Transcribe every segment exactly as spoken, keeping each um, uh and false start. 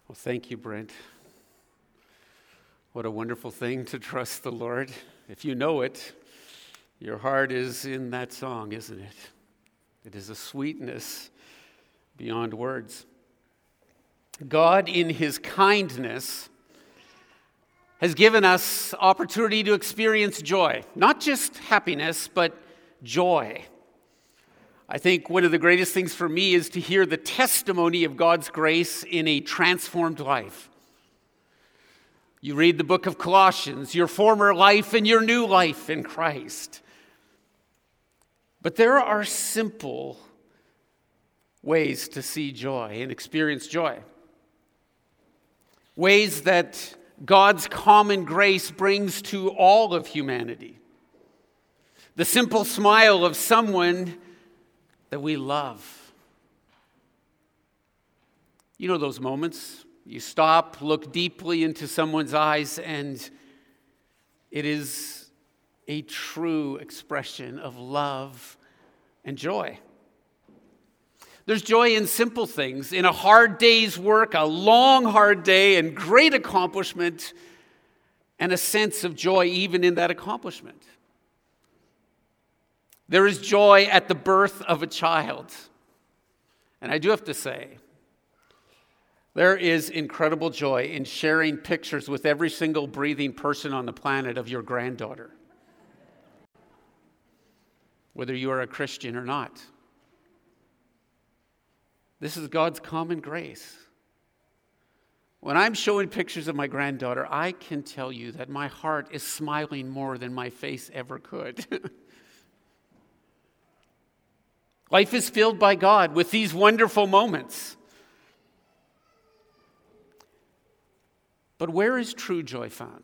Well, thank you, Brent. What a wonderful thing to trust the Lord. If you know it, your heart is in that song, isn't it? It is a sweetness beyond words. God, in his kindness, has given us opportunity to experience joy. Not just happiness, but joy. I think one of the greatest things for me is to hear the testimony of God's grace in a transformed life. You read the book of Colossians, your former life and your new life in Christ. But there are simple ways to see joy and experience joy. Ways that God's common grace brings to all of humanity. The simple smile of someone that we love. You know those moments? You stop, look deeply into someone's eyes, and it is a true expression of love and joy. There's joy in simple things, in a hard day's work, a long, hard day, and great accomplishment, and a sense of joy even in that accomplishment. There is joy at the birth of a child. And I do have to say, there is incredible joy in sharing pictures with every single breathing person on the planet of your granddaughter, whether you are a Christian or not. This is God's common grace. When I'm showing pictures of my granddaughter, I can tell you that my heart is smiling more than my face ever could. Life is filled by God with these wonderful moments. But where is true joy found?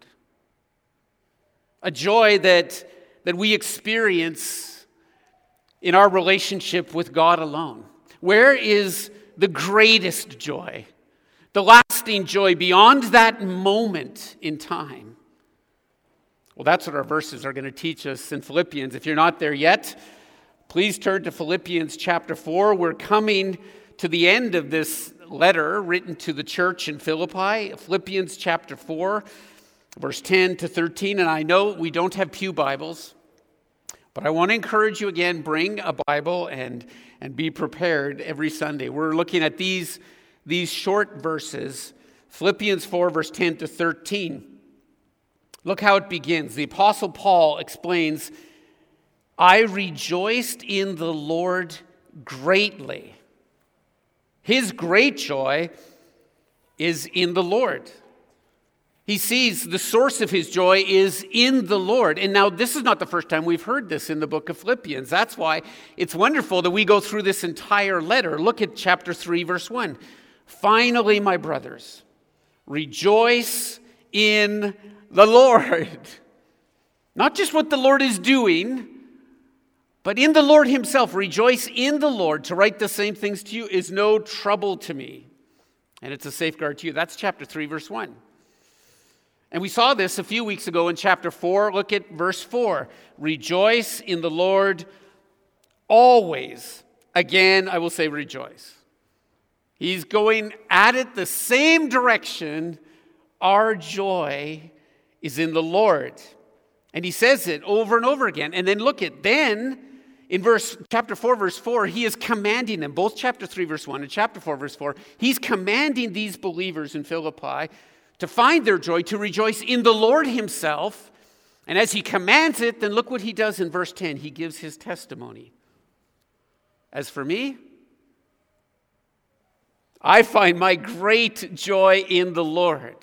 A joy that, that we experience in our relationship with God alone. Where is the greatest joy? The lasting joy beyond that moment in time? Well, that's what our verses are going to teach us in Philippians. If you're not there yet, please turn to Philippians chapter four. We're coming to the end of this letter written to the church in Philippi. Philippians chapter four, verse ten to thirteen. And I know we don't have pew Bibles, but I want to encourage you again, bring a Bible and, and be prepared every Sunday. We're looking at these, these short verses, Philippians four, verse ten to thirteen. Look how it begins. The Apostle Paul explains, I rejoiced in the Lord greatly. His great joy is in the Lord. He sees the source of his joy is in the Lord. And now this is not the first time we've heard this in the book of Philippians. That's why it's wonderful that we go through this entire letter. Look at chapter three, verse one. Finally, my brothers, rejoice in the Lord. Not just what the Lord is doing, but in the Lord himself. Rejoice in the Lord. To write the same things to you is no trouble to me, and it's a safeguard to you. That's chapter three, verse one. And we saw this a few weeks ago in chapter four. Look at verse four. Rejoice in the Lord always. Again, I will say rejoice. He's going at it the same direction. Our joy is in the Lord. And he says it over and over again. And then look at, then in verse chapter four, verse four, he is commanding them, both chapter three, verse one and chapter four, verse four, he's commanding these believers in Philippi to find their joy, to rejoice in the Lord himself. And as he commands it, then look what he does in verse ten. He gives his testimony. As for me, I find my great joy in the Lord.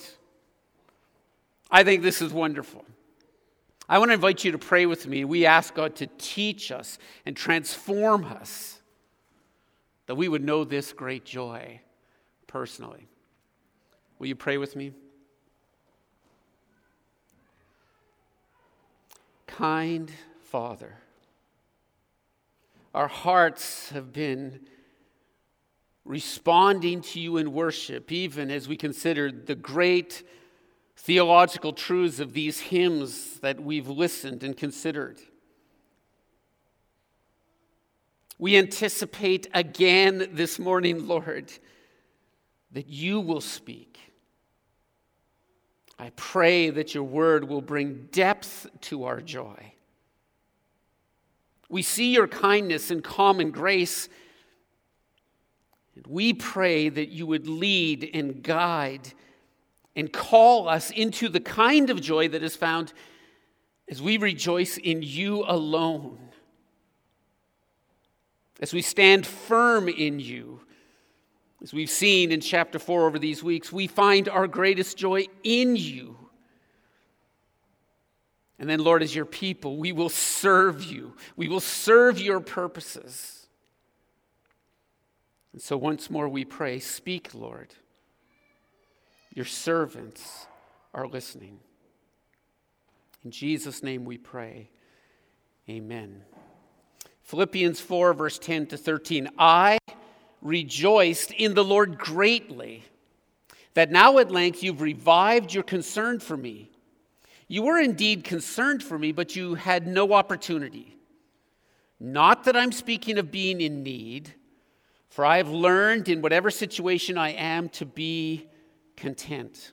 I think this is wonderful. I want to invite you to pray with me. We ask God to teach us and transform us, that we would know this great joy personally. Will you pray with me? Kind Father, our hearts have been responding to you in worship, even as we consider the great theological truths of these hymns that we've listened and considered. We anticipate again this morning, Lord, that you will speak. I pray that your word will bring depth to our joy. We see your kindness and common grace, and we pray that you would lead and guide and call us into the kind of joy that is found as we rejoice in you alone, as we stand firm in you. As we've seen in chapter four over these weeks, we find our greatest joy in you. And then, Lord, as your people, we will serve you. We will serve your purposes. And so once more we pray, speak, Lord. Your servants are listening. In Jesus' name we pray. Amen. Philippians four, verse ten to thirteen. I rejoiced in the Lord greatly, that now at length you've revived your concern for me. You were indeed concerned for me, but you had no opportunity. Not that I'm speaking of being in need, for I have learned in whatever situation I am to be content.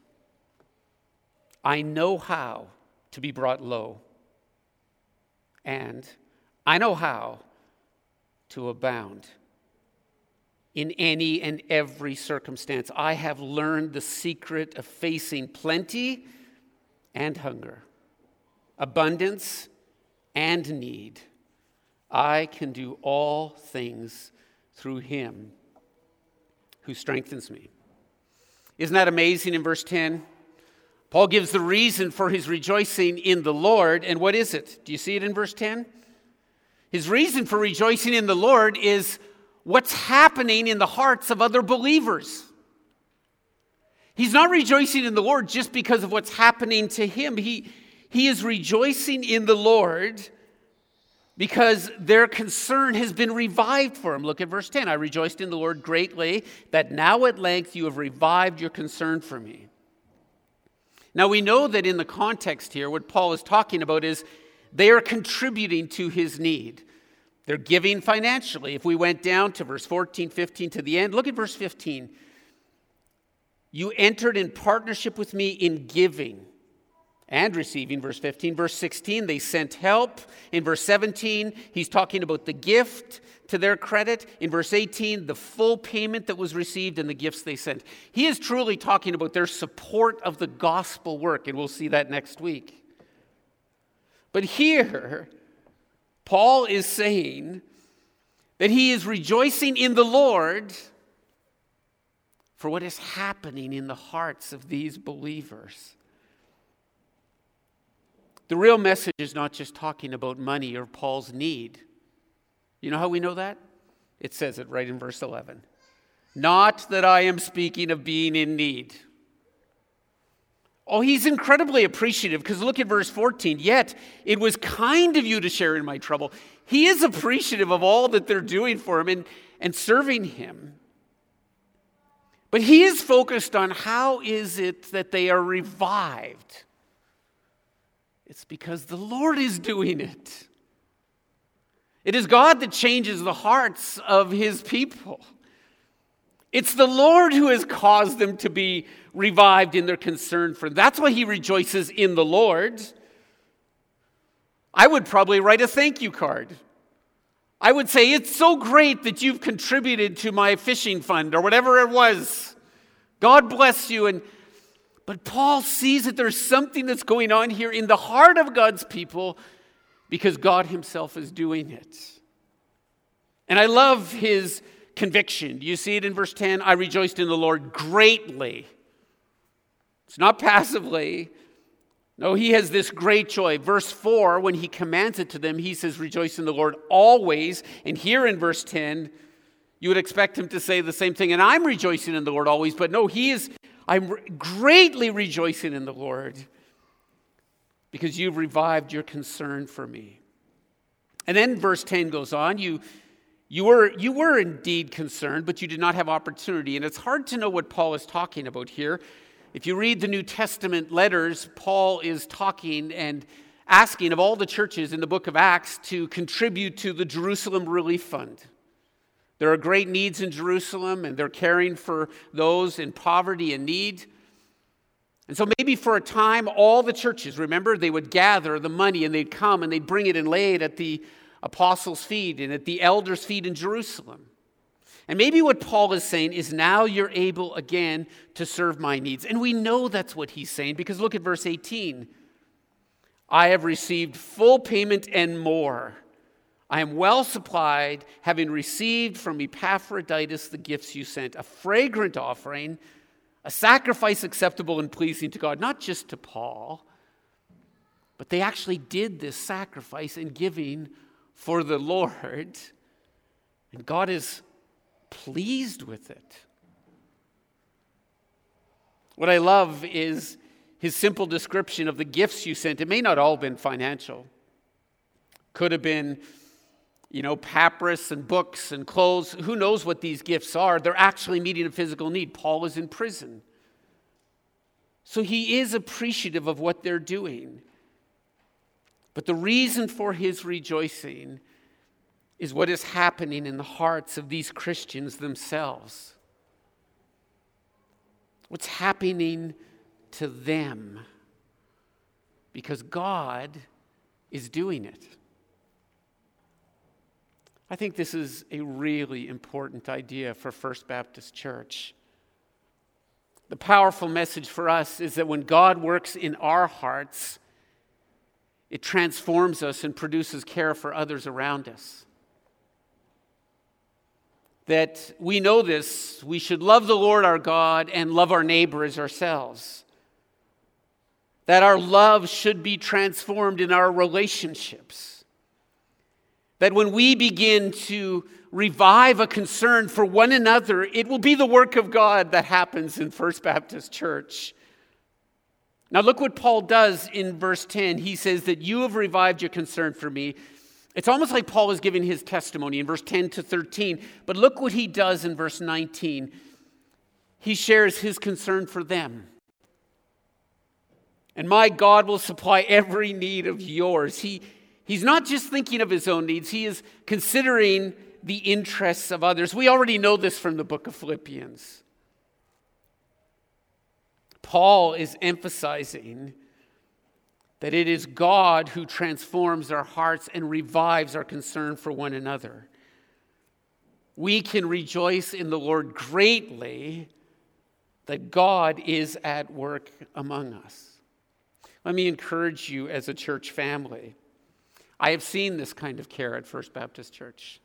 I know how to be brought low, and I know how to abound. In any and every circumstance, I have learned the secret of facing plenty and hunger, abundance and need. I can do all things through him who strengthens me. Isn't that amazing in verse ten? Paul gives the reason for his rejoicing in the Lord, and what is it? Do you see it in verse ten? His reason for rejoicing in the Lord is what's happening in the hearts of other believers. He's not rejoicing in the Lord just because of what's happening to him. He, he is rejoicing in the Lord because their concern has been revived for him. Look at verse ten. I rejoiced in the Lord greatly that now at length you have revived your concern for me. Now we know that in the context here, what Paul is talking about is they are contributing to his need. They're giving financially. If we went down to verse fourteen, fifteen to the end, look at verse fifteen. You entered in partnership with me in giving and receiving, verse fifteen. Verse sixteen, they sent help. In verse seventeen, he's talking about the gift to their credit. In verse eighteen, the full payment that was received and the gifts they sent. He is truly talking about their support of the gospel work, and we'll see that next week. But here, Paul is saying that he is rejoicing in the Lord for what is happening in the hearts of these believers. The real message is not just talking about money or Paul's need. You know how we know that? It says it right in verse eleven. Not that I am speaking of being in need. Oh, he's incredibly appreciative because look at verse fourteen. Yet it was kind of you to share in my trouble. He is appreciative of all that they're doing for him and, and serving him. But he is focused on how is it that they are revived. It's because the Lord is doing it. It is God that changes the hearts of his people. It's the Lord who has caused them to be revived in their concern for him. That's why he rejoices in the Lord. I would probably write a thank you card. I would say, it's so great that you've contributed to my fishing fund or whatever it was. God bless you. And but Paul sees that there's something that's going on here in the heart of God's people because God himself is doing it. And I love his conviction. Do you see it in verse ten? I rejoiced in the Lord greatly. It's not passively. No, he has this great joy. Verse four, when he commands it to them, he says, rejoice in the Lord always. And here in verse ten, you would expect him to say the same thing. And I'm rejoicing in the Lord always. But no, he is, I'm greatly rejoicing in the Lord because you've revived your concern for me. And then verse ten goes on. You, you, were, you were indeed concerned, but you did not have opportunity. And it's hard to know what Paul is talking about here. If you read the New Testament letters, Paul is talking and asking of all the churches in the book of Acts to contribute to the Jerusalem Relief Fund. There are great needs in Jerusalem, and they're caring for those in poverty and need. And so maybe for a time, all the churches, remember, they would gather the money and they'd come and they'd bring it and lay it at the apostles' feet and at the elders' feet in Jerusalem. And maybe what Paul is saying is, now you're able again to serve my needs. And we know that's what he's saying, because look at verse eighteen. I have received full payment and more. I am well supplied, having received from Epaphroditus the gifts you sent, a fragrant offering, a sacrifice acceptable and pleasing to God. Not just to Paul, but they actually did this sacrifice and giving for the Lord. And God is pleased with it. What I love is his simple description of the gifts you sent. It may not all have been financial. Could have been, you know, papyrus and books and clothes. Who knows what these gifts are? They're actually meeting a physical need. Paul is in prison. So he is appreciative of what they're doing. But the reason for his rejoicing is what is happening in the hearts of these Christians themselves. What's happening to them, because God is doing it. I think this is a really important idea for First Baptist Church. The powerful message for us is that when God works in our hearts, it transforms us and produces care for others around us. That we know this, we should love the Lord our God and love our neighbor as ourselves. That our love should be transformed in our relationships. That when we begin to revive a concern for one another, it will be the work of God that happens in First Baptist Church. Now look what Paul does in verse ten. He says that you have revived your concern for me. It's almost like Paul is giving his testimony in verse ten to thirteen. But look what he does in verse nineteen. He shares his concern for them. And my God will supply every need of yours. He, he's not just thinking of his own needs. He is considering the interests of others. We already know this from the book of Philippians. Paul is emphasizing that it is God who transforms our hearts and revives our concern for one another. We can rejoice in the Lord greatly that God is at work among us. Let me encourage you as a church family. I have seen this kind of care at First Baptist Church.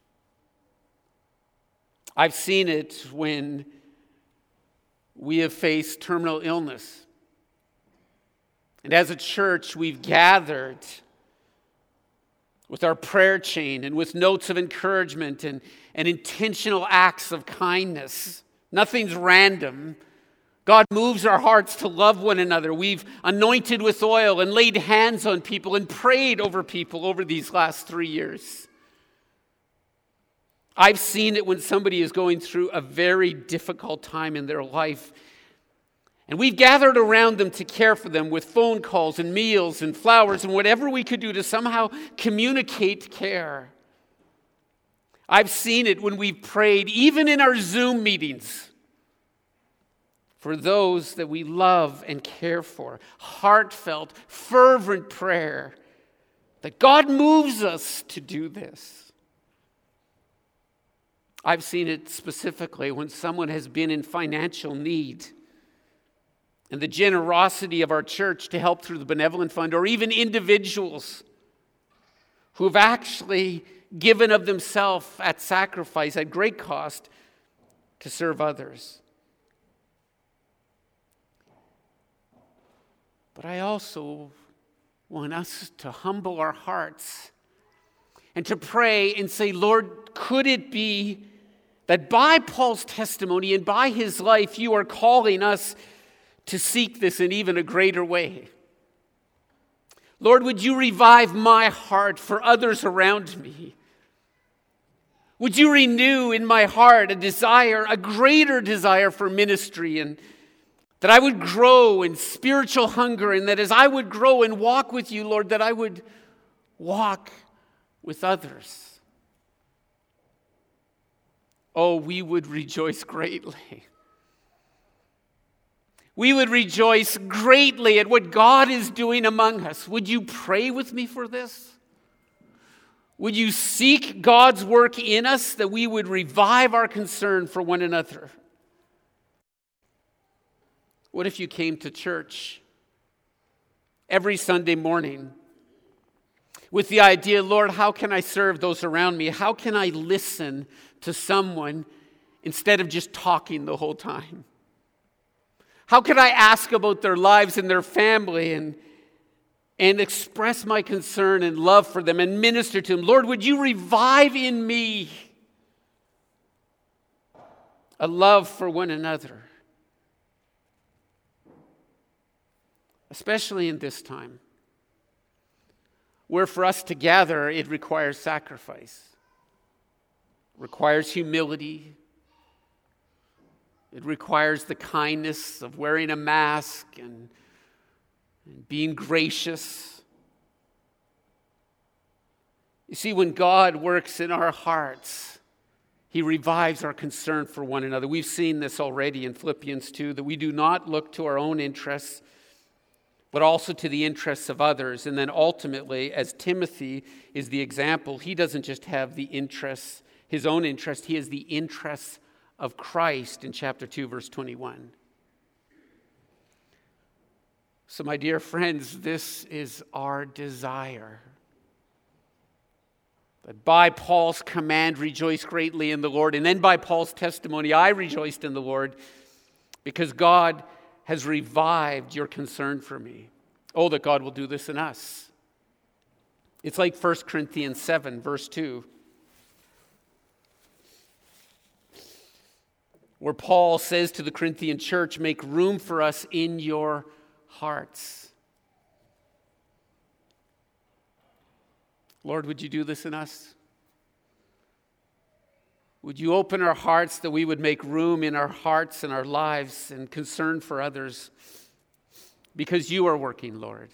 I've seen it when we have faced terminal illness. And as a church, we've gathered with our prayer chain and with notes of encouragement and, and intentional acts of kindness. Nothing's random. God moves our hearts to love one another. We've anointed with oil and laid hands on people and prayed over people over these last three years. I've seen it when somebody is going through a very difficult time in their life. And we've gathered around them to care for them with phone calls and meals and flowers and whatever we could do to somehow communicate care. I've seen it when we've prayed, even in our Zoom meetings, for those that we love and care for. Heartfelt, fervent prayer that God moves us to do this. I've seen it specifically when someone has been in financial need, and the generosity of our church to help through the benevolent fund, or even individuals who have actually given of themselves at sacrifice, at great cost, to serve others. But I also want us to humble our hearts and to pray and say, Lord, could it be that by Paul's testimony and by his life, you are calling us to seek this in even a greater way? Lord, would you revive my heart for others around me? Would you renew in my heart a desire, a greater desire for ministry, and that I would grow in spiritual hunger, and that as I would grow and walk with you, Lord, that I would walk with others. oh, we would rejoice greatly. We would rejoice greatly at what God is doing among us. Would you pray with me for this? Would you seek God's work in us that we would revive our concern for one another? What if you came to church every Sunday morning with the idea, Lord, how can I serve those around me? How can I listen to someone instead of just talking the whole time? How can I ask about their lives and their family and, and express my concern and love for them and minister to them? Lord, would you revive in me a love for one another? Especially in this time, where for us to gather, it requires sacrifice, requires humility. It requires the kindness of wearing a mask and, and being gracious. You see, when God works in our hearts, He revives our concern for one another. We've seen this already in Philippians two, that we do not look to our own interests, but also to the interests of others. And then ultimately, as Timothy is the example, he doesn't just have the interests, his own interest, he has the interests of Christ in chapter two, verse twenty-one. So my dear friends, this is our desire. That by Paul's command, rejoice greatly in the Lord. And then by Paul's testimony, I rejoiced in the Lord because God has revived your concern for me. Oh, that God will do this in us. It's like First Corinthians seven, verse two. Where Paul says to the Corinthian church, make room for us in your hearts. Lord, would you do this in us? Would you open our hearts that we would make room in our hearts and our lives and concern for others because you are working, Lord.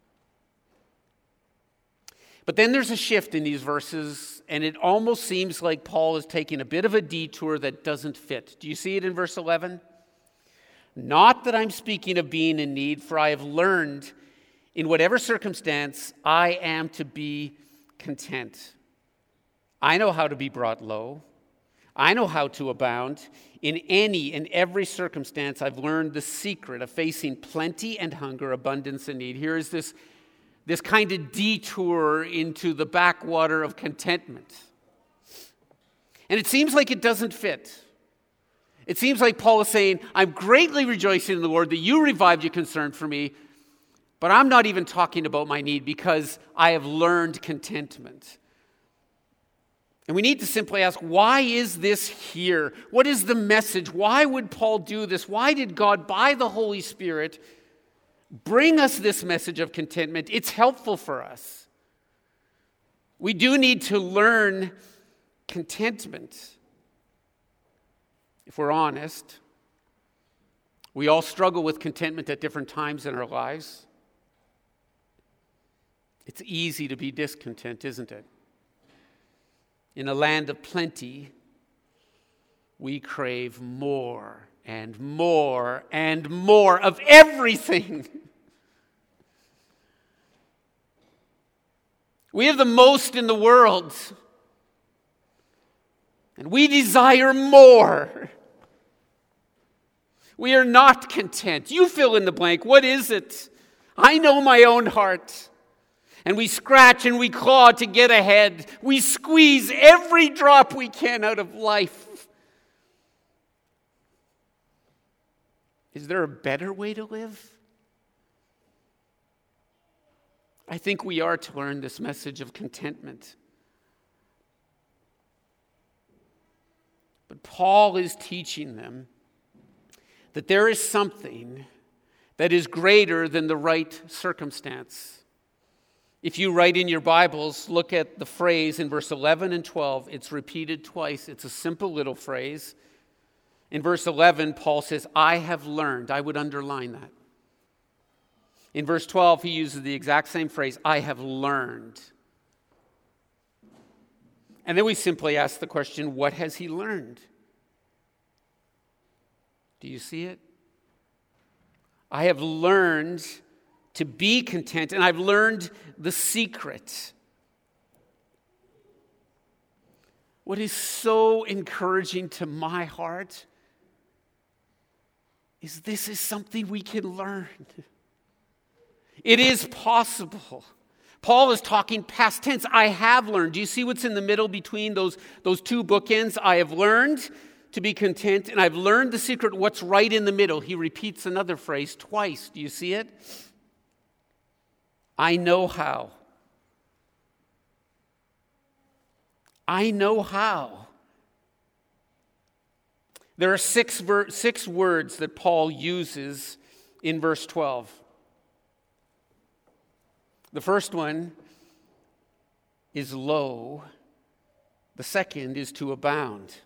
But then there's a shift in these verses, and it almost seems like Paul is taking a bit of a detour that doesn't fit. Do you see it in verse eleven? Not that I'm speaking of being in need, for I have learned in whatever circumstance I am to be content. I know how to be brought low. I know how to abound. In any and every circumstance, I've learned the secret of facing plenty and hunger, abundance and need. Here is this, this kind of detour into the backwater of contentment. And it seems like it doesn't fit. It seems like Paul is saying, I'm greatly rejoicing in the Lord that you revived your concern for me, but I'm not even talking about my need because I have learned contentment. And we need to simply ask, why is this here? What is the message? Why would Paul do this? Why did God, by the Holy Spirit, bring us this message of contentment? It's helpful for us. We do need to learn contentment. If we're honest, we all struggle with contentment at different times in our lives. It's easy to be discontent, isn't it? In a land of plenty, we crave more and more and more of everything. We have the most in the world, and we desire more. We are not content. You fill in the blank. What is it? I know my own heart. And we scratch and we claw to get ahead. We squeeze every drop we can out of life. Is there a better way to live? I think we are to learn this message of contentment. But Paul is teaching them that there is something that is greater than the right circumstance. If you write in your Bibles, look at the phrase in verse eleven and twelve. It's repeated twice. It's a simple little phrase. In verse eleven, Paul says, I have learned. I would underline that. In verse twelve, he uses the exact same phrase, I have learned. And then we simply ask the question, what has he learned? Do you see it? I have learned to be content, and I've learned the secret. What is so encouraging to my heart is this is something we can learn. It is possible. Paul is talking past tense. I have learned. Do you see what's in the middle between those, those two bookends? I have learned to be content, and I've learned the secret. What's right in the middle? He repeats another phrase twice. Do you see it? I know how. I know how. There are six, ver- six words that Paul uses in verse twelve. The first one is low. The second is to abound.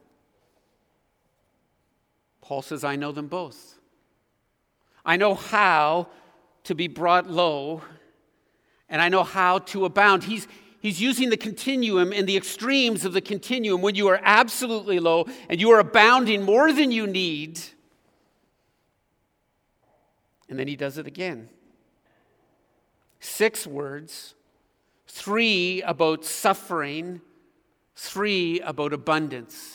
Paul says, I know them both. I know how to be brought low, and I know how to abound. He's, he's using the continuum and the extremes of the continuum when you are absolutely low and you are abounding more than you need. And then he does it again. Six words, three about suffering, three about abundance.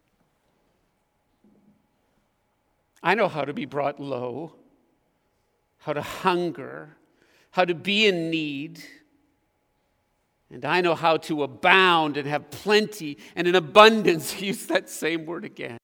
I know how to be brought low, how to hunger, how to be in need, and I know how to abound and have plenty and an abundance. Use that same word again.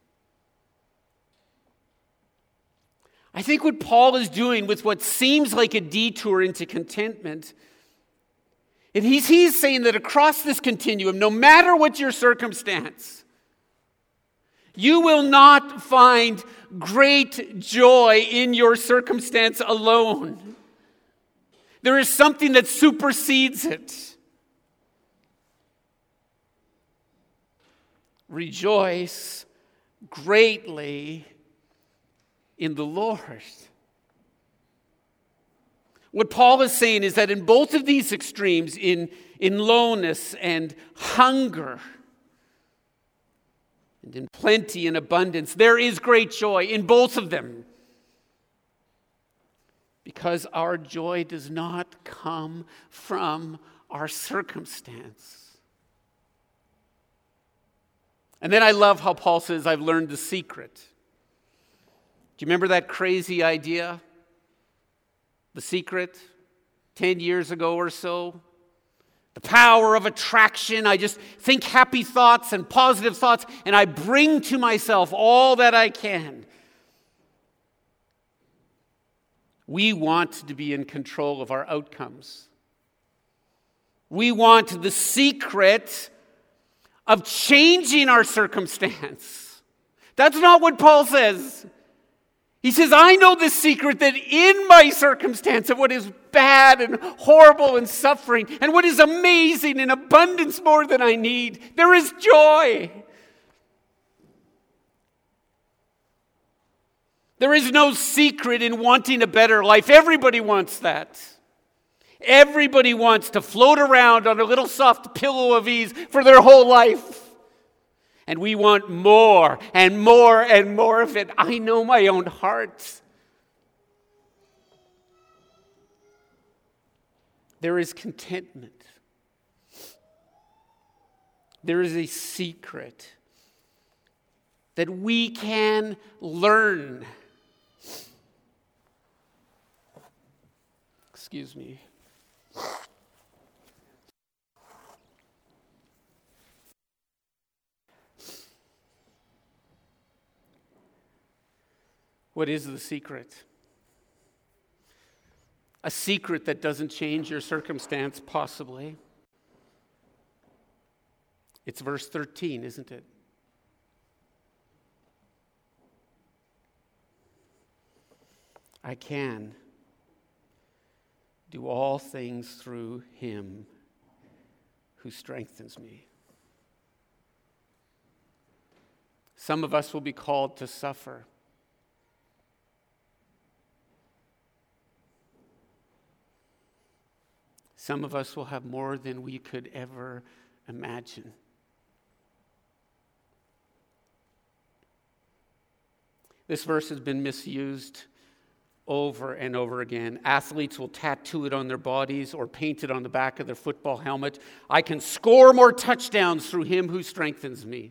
I think what Paul is doing with what seems like a detour into contentment, and he's, he's saying that across this continuum, no matter what your circumstance, you will not find great joy in your circumstance alone. There is something that supersedes it. Rejoice greatly in the Lord. What Paul is saying is that in both of these extremes, in, in lowness and hunger, and in plenty and abundance, there is great joy in both of them. Because our joy does not come from our circumstance. And then I love how Paul says, I've learned the secret. Do you remember that crazy idea? The secret, ten years ago or so? The power of attraction. I just think happy thoughts and positive thoughts, and I bring to myself all that I can. We want to be in control of our outcomes. We want the secret of changing our circumstance. That's not what Paul says. He says, I know the secret that in my circumstance of what is bad and horrible and suffering and what is amazing in abundance more than I need, there is joy. There is no secret in wanting a better life. Everybody wants that. Everybody wants to float around on a little soft pillow of ease for their whole life. And we want more and more and more of it. I know my own heart. There is contentment. There is a secret that we can learn. Excuse me. What is the secret? A secret that doesn't change your circumstance, possibly. It's verse thirteen, isn't it? I can do all things through him who strengthens me. Some of us will be called to suffer. Some of us will have more than we could ever imagine. This verse has been misused over and over again. Athletes will tattoo it on their bodies or paint it on the back of their football helmet. I can score more touchdowns through him who strengthens me.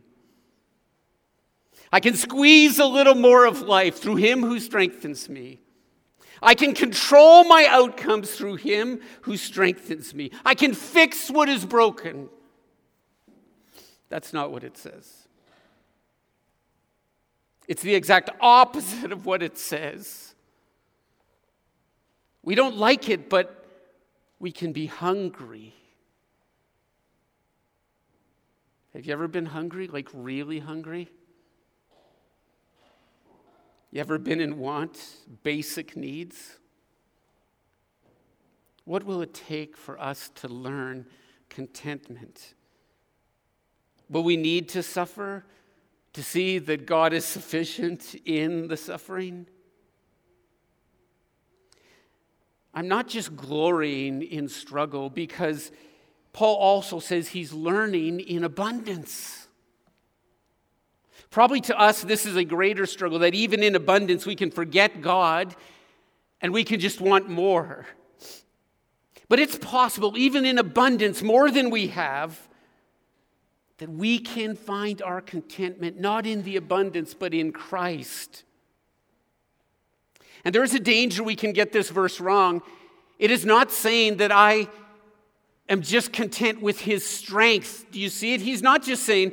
I can squeeze a little more of life through him who strengthens me. I can control my outcomes through him who strengthens me. I can fix what is broken. That's not what it says. It's the exact opposite of what it says. We don't like it, but we can be hungry. Have you ever been hungry, like really hungry? You ever been in want, basic needs? What will it take for us to learn contentment? Will we need to suffer to see that God is sufficient in the suffering? I'm not just glorying in struggle, because Paul also says he's learning in abundance. Probably to us, this is a greater struggle, that even in abundance, we can forget God and we can just want more. But it's possible, even in abundance, more than we have, that we can find our contentment not in the abundance, but in Christ. And there is a danger we can get this verse wrong. It is not saying that I am just content with his strength. Do you see it? He's not just saying,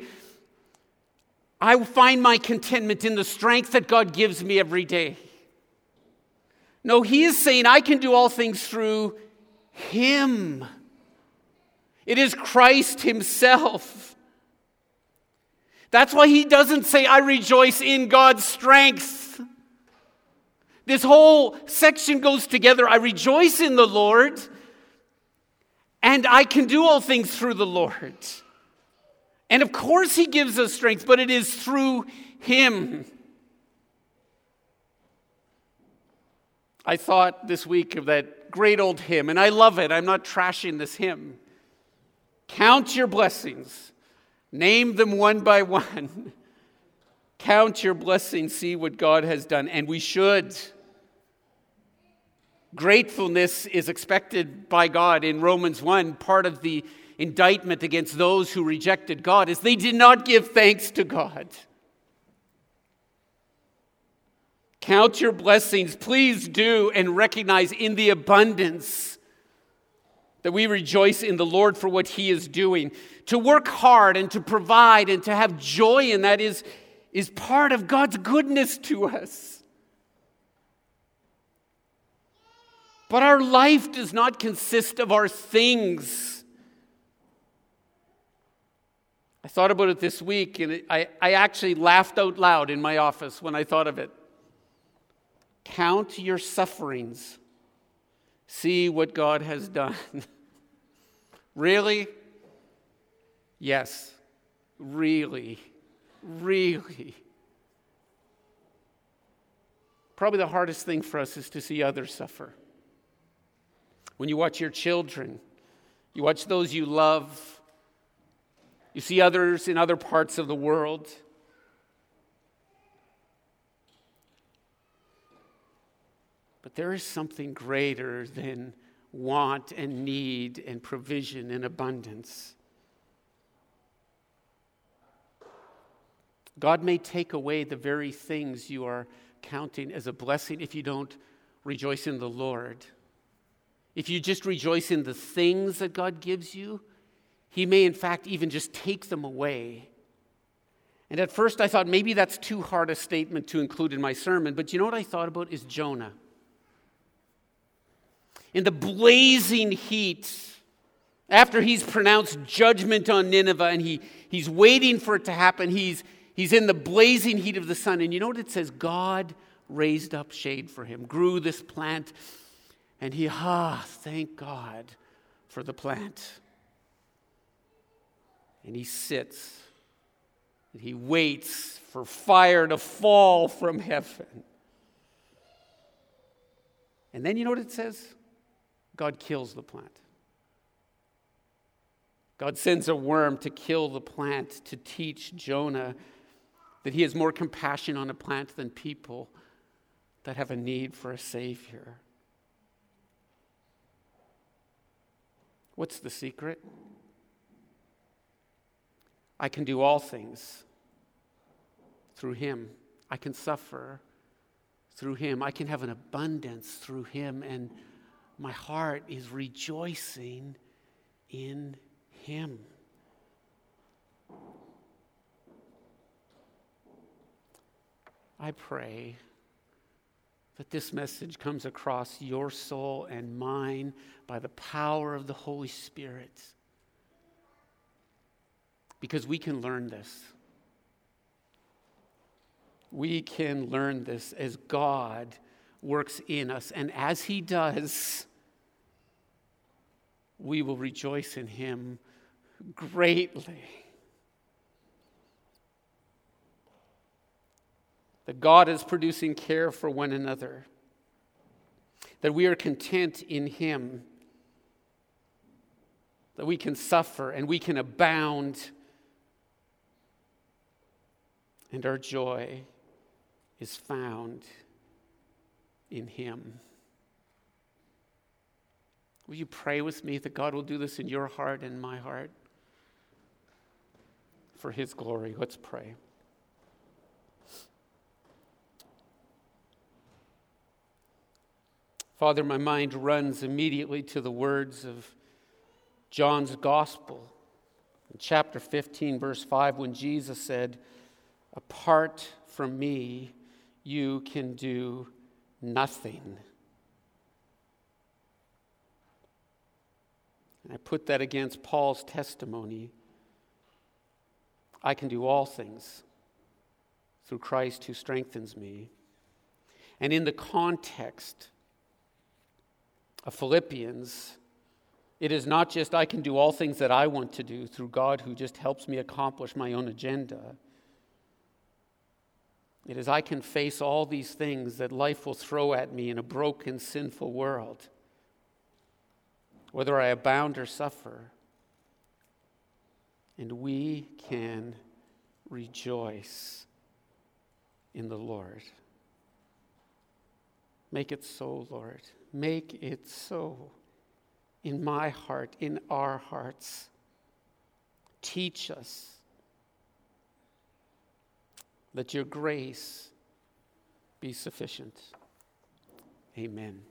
I find my contentment in the strength that God gives me every day. No, he is saying I can do all things through him. It is Christ himself. That's why he doesn't say, I rejoice in God's strength. This whole section goes together. I rejoice in the Lord, and I can do all things through the Lord. And of course he gives us strength, but it is through him. I thought this week of that great old hymn, and I love it. I'm not trashing this hymn. Count your blessings. Name them one by one. Count your blessings, see what God has done. And we should. Gratefulness is expected by God. In Romans one, part of the indictment against those who rejected God is they did not give thanks to God. Count your blessings. Please do, and recognize in the abundance that we rejoice in the Lord for what he is doing. To work hard and to provide and to have joy in that is, is part of God's goodness to us. But our life does not consist of our things. I thought about it this week, and it, I, I actually laughed out loud in my office when I thought of it. Count your sufferings. See what God has done. Really? Yes. Really. Really. Probably the hardest thing for us is to see others suffer. When you watch your children, you watch those you love, you see others in other parts of the world. But there is something greater than want and need and provision and abundance. God may take away the very things you are counting as a blessing if you don't rejoice in the Lord. If you just rejoice in the things that God gives you, he may in fact even just take them away. And at first I thought maybe that's too hard a statement to include in my sermon, but you know what I thought about is Jonah. In the blazing heat, after he's pronounced judgment on Nineveh and he, he's waiting for it to happen, he's, he's in the blazing heat of the sun. And you know what it says? God raised up shade for him, grew this plant, and he, ah, thank God for the plant. And he sits, and he waits for fire to fall from heaven. And then you know what it says? God kills the plant. God sends a worm to kill the plant to teach Jonah that he has more compassion on a plant than people that have a need for a Savior. What's the secret? I can do all things through him. I can suffer through him. I can have an abundance through him, and my heart is rejoicing in him. I pray that this message comes across your soul and mine by the power of the Holy Spirit, because we can learn this. We can learn this as God works in us, and as he does, we will rejoice in him greatly. That God is producing care for one another, that we are content in him, that we can suffer and we can abound, and our joy is found in him. Will you pray with me that God will do this in your heart and my heart for his glory? Let's pray. Father, my mind runs immediately to the words of John's Gospel, in chapter fifteen, verse five, when Jesus said, "Apart from me, you can do nothing." And I put that against Paul's testimony. I can do all things through Christ who strengthens me. And in the context of Philippians, it is not just I can do all things that I want to do through God who just helps me accomplish my own agenda. It is I can face all these things that life will throw at me in a broken, sinful world, whether I abound or suffer. And we can rejoice in the Lord. Make it so, Lord. Make it so in my heart, in our hearts. Teach us. Let your grace be sufficient. Amen.